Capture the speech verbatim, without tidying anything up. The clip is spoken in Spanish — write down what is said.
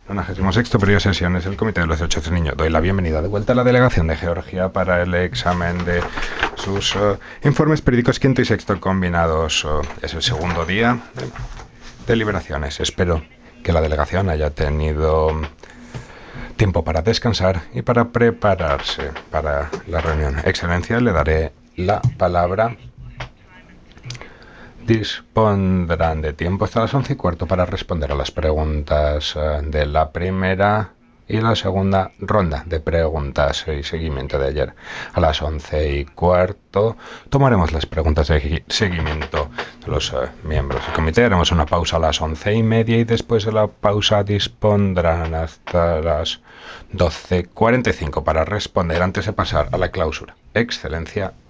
noventa y seis periodo de sesiones del Comité de los Derechos del Niño. Doy la bienvenida de vuelta a la delegación de Georgia para el examen de sus uh, informes periódicos quinto y sexto combinados. Uh, es el segundo día de deliberaciones. Espero que la delegación haya tenido tiempo para descansar y para prepararse para la reunión. Excelencia, le daré la palabra. Dispondrán de tiempo hasta las once y cuarto para responder a las preguntas de la primera y la segunda ronda de preguntas y seguimiento de ayer. A las once y cuarto tomaremos las preguntas de seguimiento de los uh, miembros del comité. Haremos una pausa a las once y media y después de la pausa dispondrán hasta las doce cuarenta y cinco para responder antes de pasar a la clausura. Excelencia,